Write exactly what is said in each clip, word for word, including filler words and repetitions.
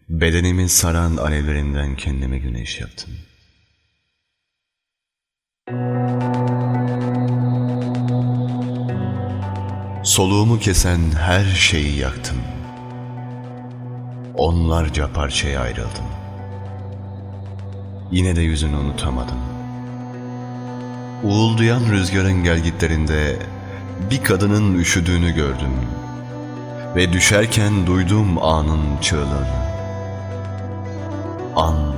Bedenimi saran alevlerinden kendime güneş yaptım. Soluğumu kesen her şeyi yaktım. Onlarca parçaya ayrıldım. Yine de yüzünü unutamadım. Uğuldayan rüzgarın gelgitlerinde bir kadının üşüdüğünü gördüm. Ve düşerken duydum anın çığlığını. An,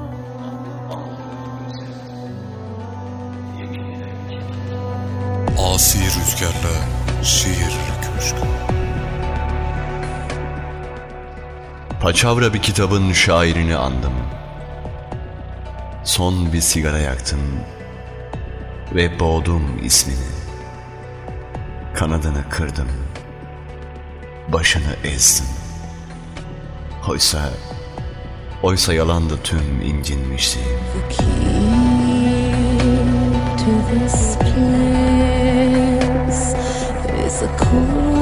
asi rüzgarla şiir köşkü. paçavra bir kitabın şairini andım. Son bir sigara yaktım ve boğdum ismini. Kanadını kırdım, başını ezdim. Oysa, oysa yalandı tüm incinmişliğim. The key to this place is a cold